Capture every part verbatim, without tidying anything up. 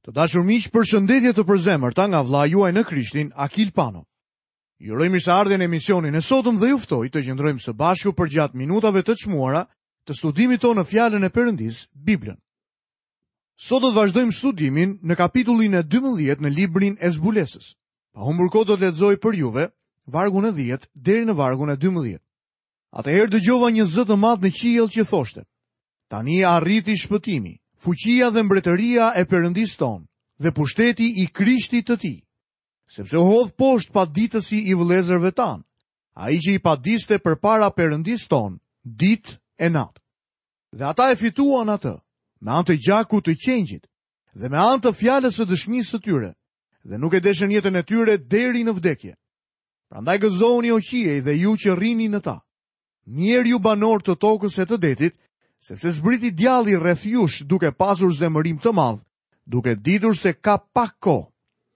Të dashur miq, përshëndetje të përzemërta nga vlla juaj në Krishtin, Akil Pano. Ju uroj mirëseardhjen në emisionin e sotëm dhe ju ftoj të qëndrojmë së bashku për gjatë minutave të çmuara të studimit tonë në fjalën e Perëndis, Biblën. Sot do të vazhdojmë studimin në kapitullin e dymbëdhjetë në librin e zbulesës. Pa humbur kohë do të lexoj për juve vargun e dhjetë deri në vargun e dymbëdhjetë. Atëherë dëgjova një zë të madh në qiell që thoshte: Tani arriti shpëtimi, fuqia dhe mbretëria e Perëndis ton dhe pushteti i Krishtit të tij, sepse u hodh poshtë paditësi i vëllezërve tan, ai që i padiste përpara Perëndis ton ditë e natë. Dhe ata e fituan atë me anë të gjakut të qengjit dhe me anë të fjalës së dëshmisë së tyre, dhe nuk e deshën jetën e tyre deri në vdekje. Prandaj gëzohuni o qiej dhe ju që rrini në ta. Mirë ju banor të tokës e të detit, sepse zbriti djalli rreth jush duke pasur zemërim të madh, duke ditur se ka pak kohë.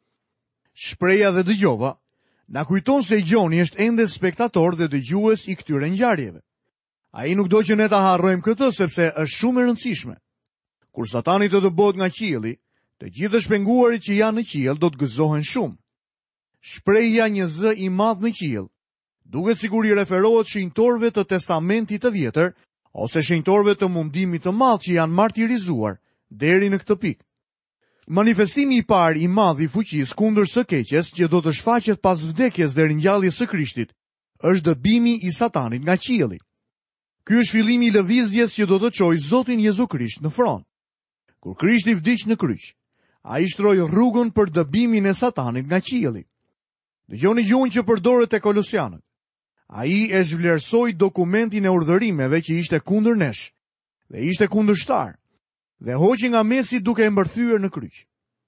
Shpreha dhe dëgjova na kujton se Gjoni është ende spektator dhe dëgjues i këtyre ngjarjeve. Ai nuk do që ne ta harrojmë këtë, sepse është shumë e rëndësishme. Kur Satani të dëbohet nga qielli, të gjithë të shpenguarit që janë në qiell do të gëzohen shumë. Shprehja një zë i madh në qiell duket sikur i referohet shenjtorëve të Testamentit të Vjetër ose shenjtorëve të mundimit të madh që janë martirizuar deri në këtë pikë. Manifestimi i parë i madh i fuqisë kundër së keqes që do të shfaqet pas vdekjes dhe ringjalljes së Krishtit është dëbimi i Satanit nga qielli. Ky është fillimi i lëvizjes që do të çojë Zotin Jezu Krisht në fron. Kur Krishti vdiq në kryq, ai shtroi rrugën për dëbimin e Satanit nga qielli. Dëgjoni gjuhën që përdoret te Kolosianët. Ai e zhvlerësoi dokumentin e urdhërimeve që ishte kundër nesh dhe ishte kundërshtar, dhe hoqi nga mesi duke e mbërthyer në kryq.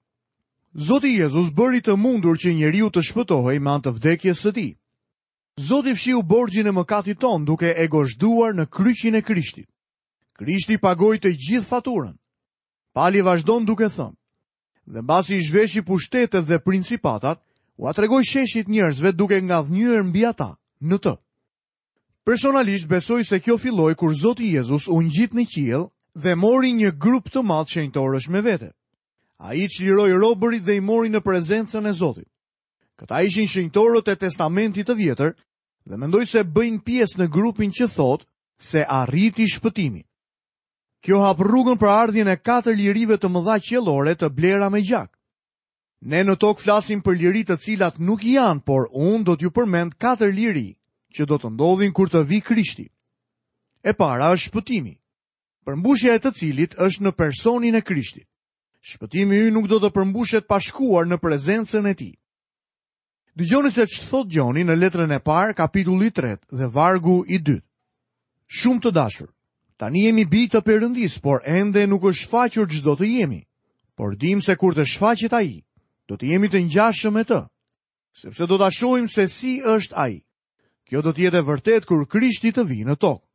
Zoti Jezus bëri të mundur që njeriu të shpëtohej me anë të vdekjes së tij. Zoti fshiu borxhin e mëkatit ton duke e gozhduar në kryqin e Krishtit. Krishti pagoi të gjithë faturën. Pali vazhdon duke thënë: Dhe mbasi i zhveshi pushtetet dhe principatat, u atregoi sheshit njerëzve duke ngadhnyer mbi ata në të. Personalisht besoj se kjo filloi kur Zoti Jezus u ngjit në qiell dhe mori një grup të madh shenjtorësh me vete. Ai çliroi robërit dhe i mori në prezencën e Zotit. Këta ishin shenjtorët e Testamentit të Vjetër dhe mendoj se bëjnë pjesë në grupin që thotë se arriti shpëtimi. Kjo hap rrugën për ardhjen e katër lirive të mëdha qiellore të blera me gjak. Ne në tokë flasim për liri të cilat nuk janë, por unë do t'ju përmend katër liri që do të ndodhin kur të vi Krishti. E para është shpëtimi, përmbushja e të cilit është në personin e Krishtit. Shpëtimi ynë nuk do të përmbushet pa shkuar në prezencën e tij. Dëgjoni se ç'thot thot Gjoni në letrën e parë, kapitulli tre dhe vargu i dytë. Shumë të dashur, tani jemi bijë të Perëndis, por ende nuk është shfaqur çdo të jemi. Por dim se kur të shfaqet ai, do të jemi të ngjashëm me të, sepse do ta shohim se si është ai. Kjo do të jetë e vërtet kur Krishti të vijë në tokë.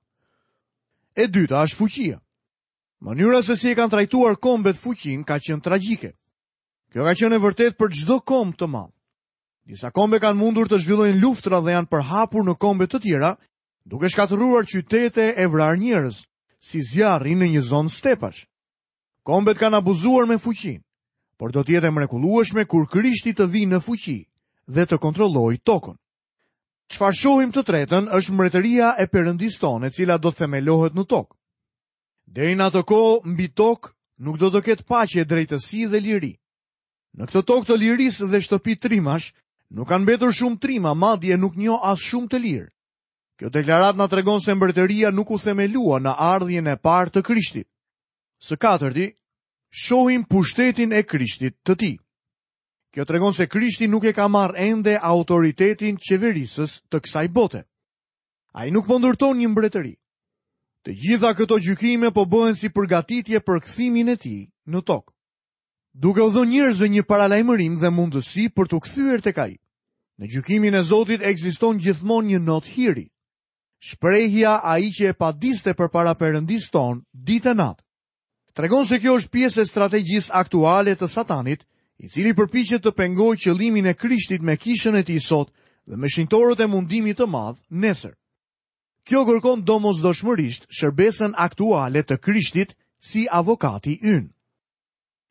E dyta është fuqia. Mënyra se si e kanë trajtuar kombet fuqinë ka qenë tragjike. Kjo ka qenë e vërtet për çdo komb të madh. Disa kombe kanë mundur të zhvillojnë luftra dhe janë përhapur në kombe të tjera, duke shkatërruar qytete e vrarë njerëz, si zjarri në një zonë stepash. Kombet kanë abuzuar me fuqinë, por do të jetë mrekullueshme kur Krishti të vijë në fuqi dhe të kontrollojë tokën. Çfarë shohim të tretën është mbretëria e Perëndis tonë, e cila do të themelohet në tokë. Deri në atë kohë, mbi tokë nuk do të ketë paqe, drejtësi dhe liri. Në këtë tokë të lirisë dhe shtëpi trimash, nuk kanë mbetur shumë trima, madje nuk njoh as shumë të lirë. Kjo deklarat na tregon se mbretëria nuk u themelua në ardhjen e parë të Krishtit. Së katërti, shohim pushtetin e Krishtit të tij. Kjo tregon se Krishti nuk e ka marrë ende autoritetin qeverisës të kësaj bote. Ai nuk po ndërton një mbretëri. Të gjitha këto gjykime po bëhen si përgatitje për kthimin e tij në tokë, duke u dhënë njerëzve një paralajmërim dhe mundësi për të kthyer tek ai. Në gjykimin e Zotit ekziston gjithmonë një notë hiri. Shprehja ai që e padiste përpara Perëndis ton ditë e natë tregon se kjo është pjesë e strategjisë aktuale të Satanit, i cili përpiqet të pengojë qëllimin e Krishtit me kishën e tij sot dhe me shenjtorët e mundimit të madh nesër. Kjo kërkon domosdoshmërisht shërbesën aktuale të Krishtit si avokati ynë.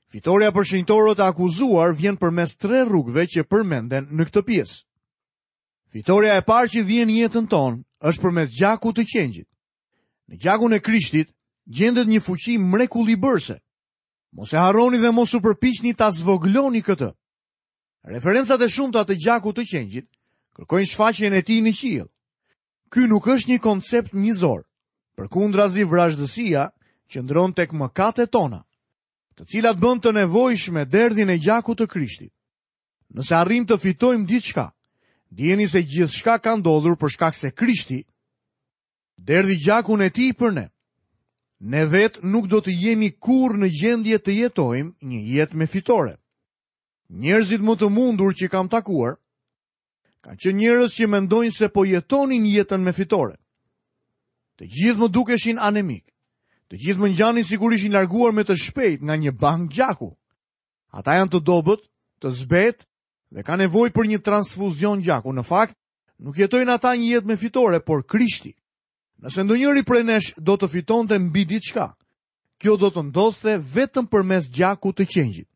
Fitoria për shenjtorët e akuzuar vjen përmes tre rrugëve që përmenden në këtë pjesë. Fitoria e parë që vjen në jetën tonë është përmes gjakut të qengjit. Në gjakun e Krishtit gjendet një fuqi mrekullibërse. Mos e harroni dhe mos u përpiqni ta zvogëloni këtë. Referencat e shumta të gjakut të qengjit kërkojnë shfaqjen e tij në qiell. Ky nuk është një koncept njerëzor. Përkundrazi, vrazhdësia qëndron tek mëkatet tona, të cilat bën të nevojshme derdhin e gjakut të Krishtit. Nëse arrim të fitojmë diçka, dijeni se gjithçka ka ndodhur për shkak se Krishti derdhi gjakun e tij për ne. Ne vetë nuk do të jemi kurrë në gjendje të jetojmë një jetë me fitore. Njerëzit më të mundur që kam takuar kanë qenë njerëz që mendojnë se po jetonin jetën me fitore. Të gjithë më dukeshin anemik. Të gjithë më ngjanin sikur ishin larguar me të shpejt nga një bank gjaku. Ata janë të dobët, të zbet dhe kanë nevojë për një transfuzion gjaku. Në fakt, nuk jetojnë ata një jetë me fitore, por Krishti. Nëse ndonjëri prej nesh do të fitonte mbi diçka, kjo do të ndodhte vetëm përmes gjakut të qengjit.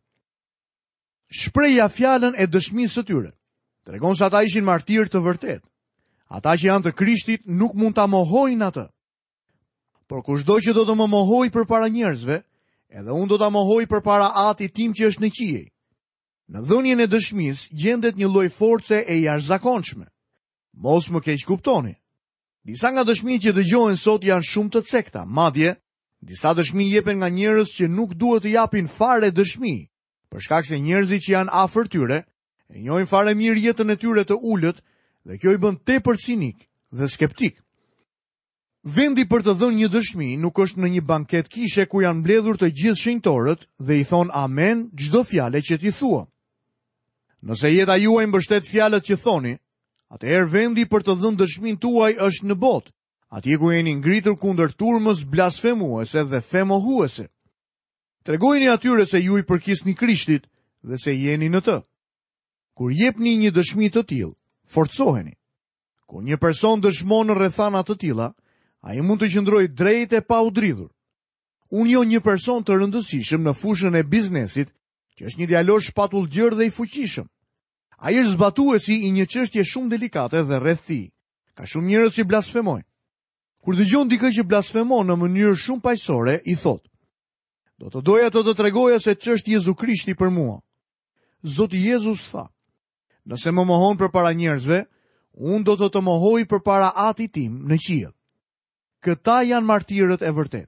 Shpreha fjalën e dëshmisë së tyre tregon se ata ishin martirë të vërtet. Ata që janë të Krishtit nuk mund ta mohojnë atë. Por kushdo që do të më mohoj përpara njerëzve, edhe unë do ta mohoj përpara Atit tim që është në qiej. Në dhënien e dëshmisë gjendet një lloj force e jashtëzakonshme. Mos më keq kuptoni. Disa nga dëshmitë që dëgjohen sot janë shumë të cekta, madje disa dëshmi jepen nga njerëz që nuk duhet të japin fare dëshmi, për shkak se njerëzit që janë afër tyre e njohin fare mirë jetën e tyre të ulët dhe kjo i bën tepër cinik dhe skeptik. Vendi për të dhënë një dëshmi nuk është në një banket kishe ku janë mbledhur të gjithë shenjtorët dhe i thon amen çdo fjalë që ti thua. Nëse jeta juaj mbështet fjalët që thoni, atëherë vendi për të dhënë dëshmin tuaj është në botë, atje ku jeni ngritur kundër turmës blasfemuese dhe femohuese. Tregojeni atyre se ju i përkisni Krishtit dhe se jeni në të. Kur jepni një dëshmi të tillë, forcoheni. Kur një person dëshmon në rrethana të tilla, ai mund të qëndrojë drejt e pa u dridhur. Unë njoh një person të rëndësishëm në fushën e biznesit, që është një djalor shpatullgjër dhe i fuqishëm. Ai është zbatuesi i një çështje shumë delikate dhe rreth tij ka shumë njerëz që blasfemojnë. Kur dëgjon dikë që blasfemon në mënyrë shumë paqësore, i thotë: "Do të doja të të tregoja se ç'është Jezu Krishti për mua." Zoti Jezus tha: "Nëse më mohon përpara njerëzve, unë do të të mohoj përpara Atit tim në qiell." Këta janë martirët e vërtet.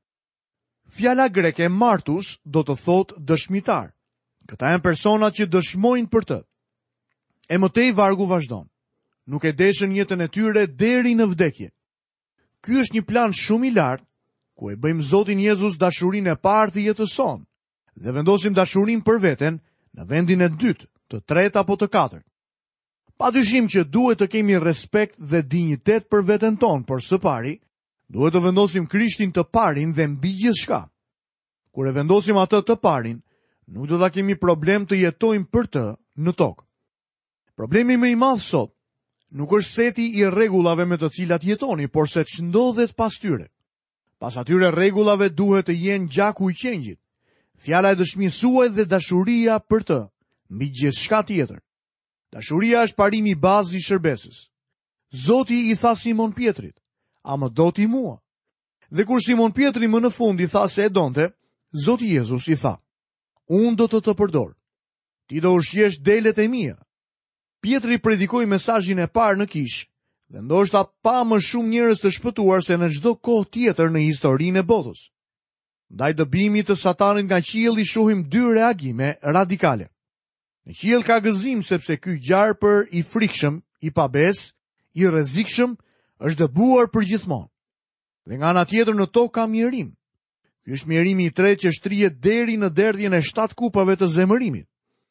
Fjala greke martus do të thotë dëshmitar. Këta janë personat që dëshmojnë për të. E mëtej vargu vazhdon. Nuk e deshën jetën e tyre deri në vdekje. Ky është një plan shumë i lartë, ku e bëjmë Zotin Jezus dashurinë e parë të jetës sonë dhe vendosim dashurinë për veten në vendin e dytë, të tretë apo të katërt. Padyshim që duhet të kemi respekt dhe dinjitet për veten tonë, por së pari duhet të vendosim Krishtin të parin dhe mbi gjithçka. Kur e vendosim atë të parin, nuk do ta kemi problem të jetojmë për të në tokë. Problemi më i madh sot nuk është seti i rregullave me të cilat jetoni, por se ç'ndodhet pas tyre. Pas atyre rregullave duhet të jenë gjaku i qengjit, fjala e dëshmisë suaj dhe dashuria për të, mbi gjithçka tjetër. Dashuria është parimi i bazë i shërbesës. Zoti i tha Simon Pietrit: "A më do ti mua?" Dhe kur Simon Pietri më në fund i tha se e donte, Zoti Jezus i tha: "Unë do të të përdor. Ti do ushqesh delet e mia." Pietri predikoi mesazhin e parë në kishë, dhe ndoshta pa më shumë njerëz të shpëtuar se në çdo kohë tjetër në historinë e botës. Ndaj dëbimit të Satanit nga qielli shohim dy reagime radikale. Në qiell ka gëzim sepse ky gjarpër i frikshëm, i pabes, i rrezikshëm është dëbuar përgjithmonë. Dhe nga ana tjetër në tokë ka mjerim. Ky është mjerimi i tretë që shtrihet deri në derdhjen e shtatë kupave të zemërimit.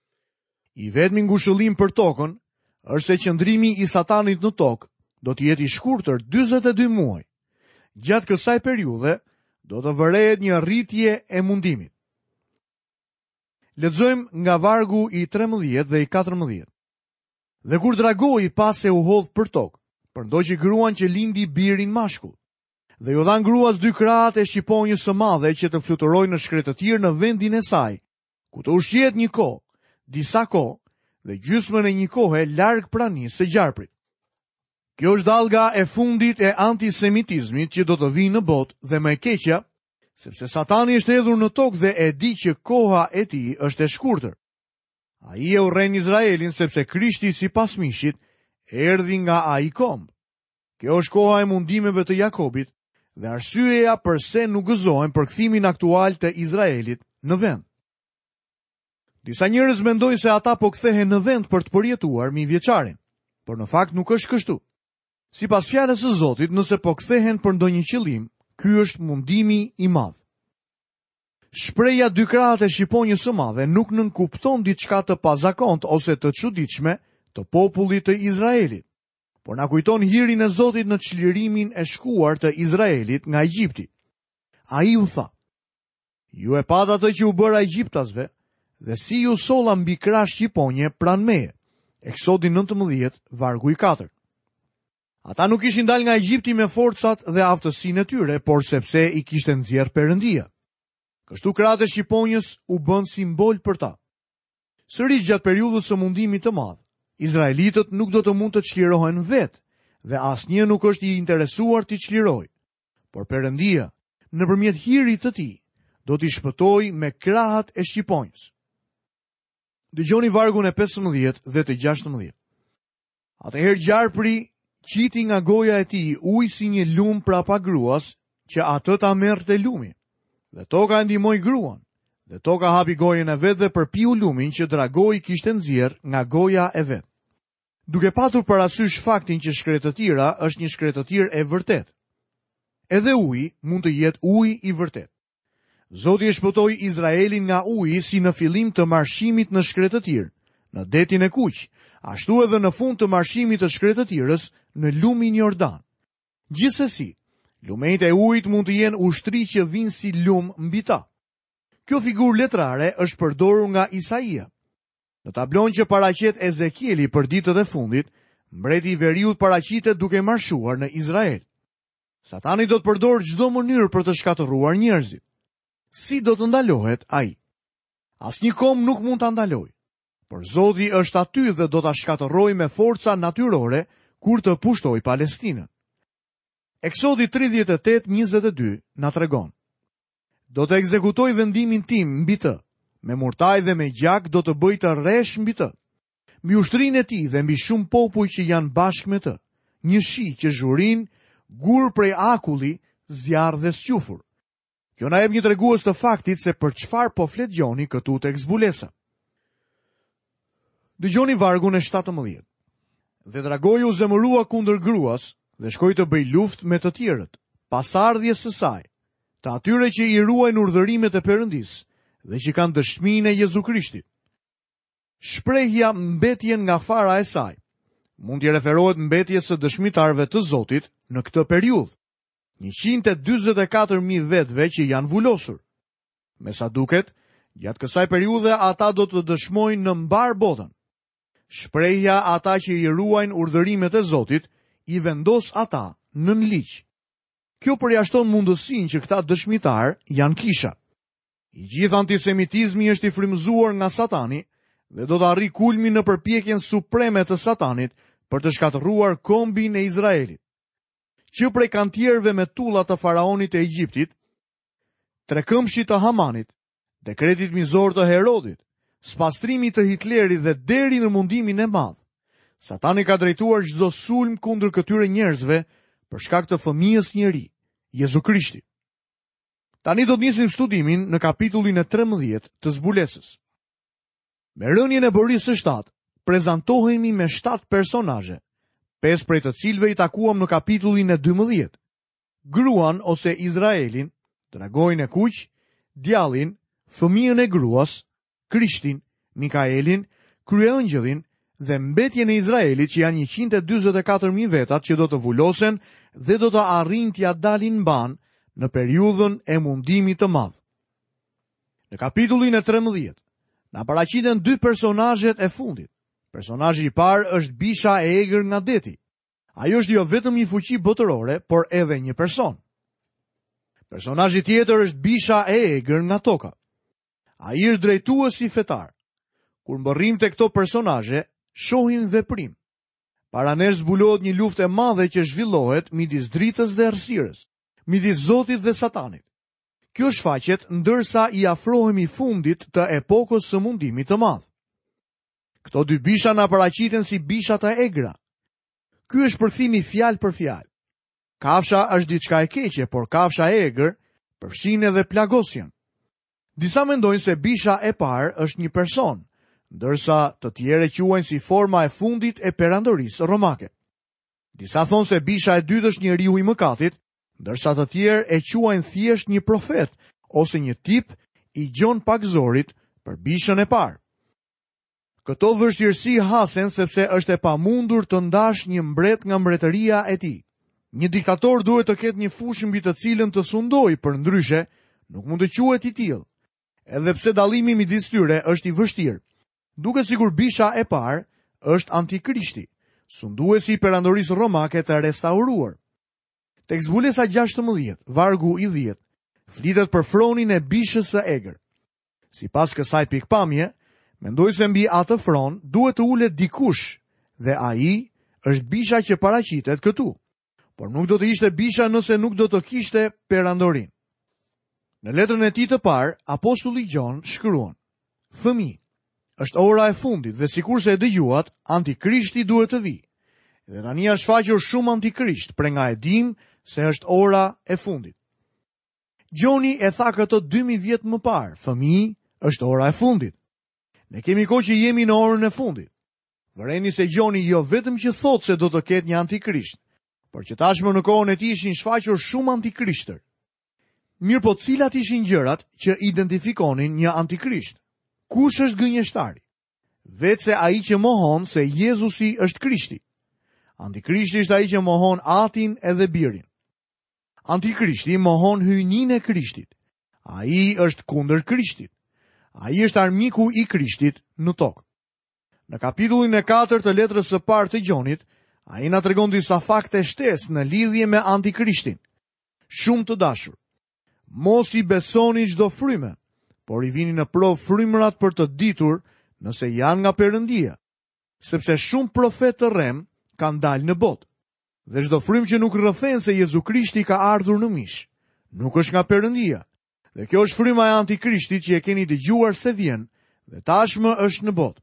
I vetmi ngushëllim për tokën është se qëndrimi i Satanit në tokë do të jetë i shkurtër dyzet e dy muaj. Gjatë kësaj periudhe do të vërehet një rritje e mundimit. Lexojmë nga vargu i tremëdhjetë dhe i katërmëdhjetë. Dhe kur dragoi pas se u hodh për tokë, përndoqi gruan që lindi birin mashkull. Dhe ju dhan gruas dy krahat e shqiponjës së madhe që të fluturojnë në shkretëtir në vendin e saj, ku të ushqet një kohë, disa kohë dhe gjysmën e një kohe larg pranisë së gjarprit. Kjo është dallga e fundit e antisemitizmit që do të vijë në botë dhe më e keqja, sepse Satani është hedhur në tokë dhe e di që koha e tij është e shkurtër. Ai e urren Izraelin sepse Krishti sipas mishit erdhi nga ai komb. Kjo është koha e mundimeve të Jakobit dhe arsyeja pse nuk gëzohen për kthimin aktual të Izraelit në vend. Disa njerëz mendojnë se ata po kthehen në vend për të përjetuar mijëvjeçarin, por në fakt nuk është kështu. Sipas fjalës së Zotit, nëse po kthehen për ndonjë qëllim, ky është mundimi i madh. Shpreha dy krahët e shqiponjës së madhe nuk nënkupton diçka të pazakont ose të çuditshme të popullit të Izraelit, por na kujton hirin e Zotit në çlirimin e shkuar të Izraelit nga Egjipti. Ai u tha: "Ju e pat atë që u bëra egjiptasve, dhe si ju solla mbi krah shqiponje pranë meje." Eksodi nëntëmbëdhjetë, vargu i katër. Ata nuk ishin dalë nga Egjipti me forcat dhe aftësinë e tyre, por sepse i kishte nxjerrë Perëndia. Kështu krahët e shqiponjës u bën simbol për ta. Sërish gjatë periudhës së mundimit të madh, izraelitët nuk do të mund të çlirohen vetë dhe asnjë nuk është i interesuar të çlirojë, por Perëndia, nëpërmjet hirit të tij, do t'i shpëtojë me krahët e shqiponjës. Dëgjoni vargun e pesëmbëdhjetë dhe të gjashtëmbëdhjetë. Atëherë gjarpri qiti nga goja e tij ujë si një lum prapa gruas, që atë ta merrte lumi. Dhe toka e ndihmoi gruan, dhe toka hapi gojën e vet dhe përpiu lumin që dragoi kishte nxjerr nga goja e vet. Duke patur parasysh faktin që shkretëtira është një shkretëtirë e vërtet. Edhe uji mund të jetë uji i vërtet. Zoti e shpëtoi Izraelin nga uji si në fillim të marshimit në shkretëtirë, në detin e Kuq, ashtu edhe në fund të marshimit të shkretëtirës në lumin Jordan. Gjithsesi, lumejt e ujit mund të jenë ushtri që vinë si lum mbi ta. Kjo figurë letrare është përdorur nga Isaia. Në tablon që paraqet Ezekieli për ditët e fundit, mbreti i veriut paraqitet duke marshuar në Izrael. Satani do të përdorë çdo mënyrë për të shkatërruar njerëzit. Si do të ndalohet ai? Asnjë kom nuk mund ta ndalojë, por Zoti është aty dhe do ta shkatërrojë me forca natyrore kur të pushtojë Palestinën. Eksodi tridhjetë e tetë njëzet e dy na tregon: "Do të ekzekutoj vendimin tim mbi të, me murtaj dhe me gjak do të bëj të rresh mbi të, mbi ushtrinë e tij dhe mbi shumë popull që janë bashkë me të, një shi që zhurin, gur prej akulli, zjarr dhe squfur." Kjo na jep një tregues të faktit se për çfarë po flet Gjoni këtu tek zbulesa. Dëgjoni vargun e shtatëmbëdhjetë. "Dhe dragoi u zemërua kundër gruas dhe shkoi të bëj luftë me të tjerët, pasardhjes së saj, të atyre që i ruajnë urdhërimet e Perëndisë dhe që kanë dëshminë e Jezu Krishtit." Shprehja mbetjen nga fara e saj mund të referohet mbetjes së dëshmitarëve të Zotit në këtë periudhë, njëqind e dyzet e katër mijë vetëve që janë vulosur. Me sa duket, gjatë kësaj periudhe ata do të dëshmojnë në mbar botën. Shprehja ata që i ruajnë urdhërimet e Zotit i vendos ata nën ligj. Kjo përjashton mundësinë që këta dëshmitar janë kisha. I gjithë antisemitizmi është i frymëzuar nga Satani dhe do të arrijë kulmin në përpjekjen supreme të Satanit për të shkatërruar kombin e Izraelit. Që prej kantierëve me tulla të faraonit e Egjiptit, trekëmbshit të Hamanit, dekretit mizor të Herodit, spastrimit të Hitlerit dhe deri në mundimin e madh, Satani ka drejtuar çdo sulm kundër këtyre njerëzve për shkak të fëmijës njeri, Jezu Krishti. Tani do të nisim studimin në kapitullin e trembëdhjetë të zbulesës. Me rënien e bërisë së shtatë, prezantohemi me shtatë personazhe, pesë prej të cilëve i takuam në kapitullin e dymbëdhjetë. Gruan ose Izraelin, dragojin e Kuq, djallin, fëmijën e gruas, Krishtin, Mikaelin, kryeëngjëllin dhe mbetjen e Izraelit që janë njëqind e dyzet e katër mijë vetat që do të vulosen dhe do të arrijnë t'ia dalin mban në periudhën e mundimit të madh. Në kapitullin e trembëdhjetë, na paraqiten dy personazhet e fundit. Personazhi i parë është bisha e egër nga deti. Ai është jo vetëm një fuqi botërore, por edhe një person. Personazhi tjetër është bisha e egër nga toka. Ai është drejtuesi fetar. Kur mbërrim të këto personazhe, shohim veprim. Para nesh zbulohet një luftë e madhe që zhvillohet midis dritës dhe errësirës, midis Zotit dhe Satanit. Kjo shfaqet ndërsa i afrohemi fundit të epokës së mundimit të madh. Këto dy bisha na paraqiten si bishat e egra. Ky është përkthimi fjalë për fjalë. Kafsha është diçka e keqe, por kafsha e egër përfshin edhe plagosjen. Disa mendojnë se bisha e parë është një person, ndërsa të tjerë quajnë si forma e fundit e perandorisë romake. Disa thonë se bisha e dytë është njeriu i mëkatit, ndërsa të tjerë e quajnë thjesht një profet ose një tip i gjon pagzorit për bishën e parë. Këto vështirësi hasen sepse është e pamundur të ndash një mbret nga mbretëria e tij. Një diktator duhet të ketë një fushë mbi të cilën të sundojë, për ndryshe nuk mund të quhet i tillë. Edhe pse dallimi midis tyre është i vështirë, duket sikur bisha e parë është Antikrishti, sunduesi i perandorisë romake të restauruar. Tek zbulesa gjashtëmbëdhjetë, vargu i dhjetë, flitet për fronin e bishës së egër. Sipas kësaj pikpamje, mendoj se mbi atë fron duhet të ulet dikush dhe ai është bisha që paraqitet këtu. Por nuk do të ishte bisha nëse nuk do të kishte perandorin. Në letrën e tij të parë, apostulli Gjon shkruan: Fëmijë, është ora e fundit dhe sikurse e dëgjuat, Antikrishti duhet të vijë. Dhe tani është shfaqur shumë antikrisht, pre nga e dim se është ora e fundit. Gjoni e tha këtë dy mijë vjet më parë: Fëmijë, është ora e fundit. Ne kemi kohë që jemi në orën e fundit. Vëreni se Gjoni jo vetëm që thot se do të ketë një antikrisht, por që tashmë në kohën e tij ishin shfaqur shumë antikrishtër. Mirë po, cilat ishin gjërat që identifikonin një antikrisht? Kush është gënjeshtari? Vetë se ai që mohon se Jezusi është Krishti. Antikrishti është ai që mohon Atin edhe Birin. Antikrishti mohon hyjninë e Krishtit. Ai është kundër Krishtit. Ai është armiku i Krishtit në tokë. Në kapitullin e katër të letrës së parë të Gjonit, ai na tregon disa fakte shtesë në lidhje me Antikrishtin. Shumë të dashur, mos i besoni çdo frymë, por i vini në provë frymërat për të ditur nëse janë nga Perëndia, sepse shumë profetë të rrem kanë dalë në botë. Dhe çdo frymë që nuk rrëfen se Jezu Krishti ka ardhur në mish, nuk është nga Perëndia. Dhe kjo është fryma e Antikrishtit që e keni dëgjuar se vjen dhe tashmë është në botë.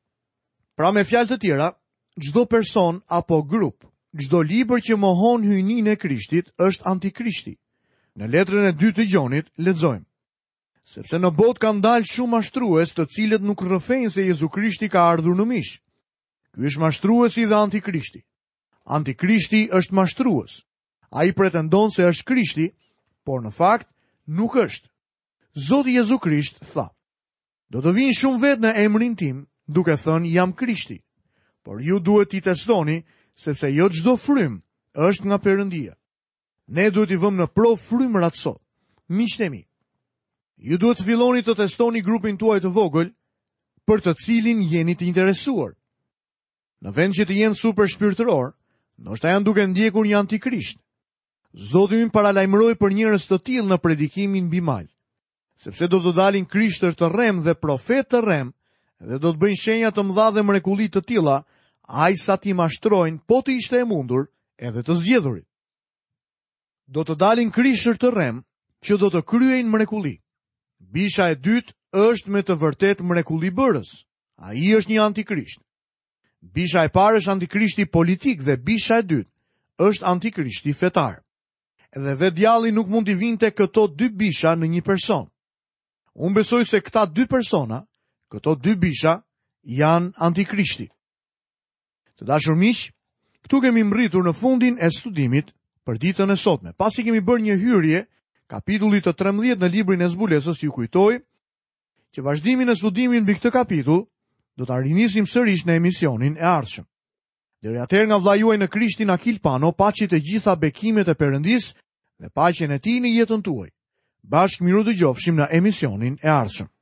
Pra me fjalë të tjera, çdo person apo grup, çdo libër që mohon hyjninë e Krishtit është Antikrishti. Në letrën e dytë të Gjonit lexojmë: Sepse në botë kanë dalë shumë mashtrues, të cilët nuk rrëfejnë se Jezu Krishti ka ardhur në mish. Ky është mashtruesi dhe Antikrishti. Antikrishti është mashtrues. Ai pretendon se është Krishti, por në fakt nuk është. Zoti Jezu Krisht tha: Do të vinë shumë vetë në emrin tim, duke thënë jam Krishti. Por ju duhet t'i testoni, sepse jo çdo frymë është nga Perëndia. Ne duhet i vëmë në provë frymërat sot. Miqtë e mi, ju duhet të filloni të testoni grupin tuaj të vogël, për të cilin jeni të interesuar. Në vend që të jenë super shpirtëror, ndoshta janë duke ndjekur një antikrisht. Zoti ynë paralajmëroi për njerëz të tillë në predikimin mbi mal, sepse do të dalin krishtër të rrem dhe profetë të rrem, dhe do të bëjnë shenja të mëdha dhe mrekulli të tilla, aq sa t'i mashtrojnë, po të ishte e mundur, edhe të zgjedhurit. Do të dalin krishtër të rrem që do të kryejnë mrekulli. Bisha e dytë është me të vërtet mrekulli bërës. Ai është një antikrisht. Bisha e parë është antikrishti politik dhe bisha e dytë është antikrishti fetar. Edhe dhe djalli nuk mund t'i vinte këto dy bisha në një person. Unë besoj se këta dy persona, këto dy bisha, janë antikrishti. Të dashur miq, këtu kemi mbërritur në fundin e studimit për ditën e sotme. Pasi kemi bërë një hyrje kapitullit të trembëdhjetë në librin e zbulesës, ju kujtoj që vazhdimin e studimit mbi këtë kapitull do ta rinisim sërish në emisionin e ardhshëm. Deri atëherë, nga vlla juaj në Krishtin Akil Pano, paçi të gjitha bekimet e Perëndisë dhe paqen e tij në jetën tuaj. Bashkë miru dëgjofshim në emisionin e ardhshëm.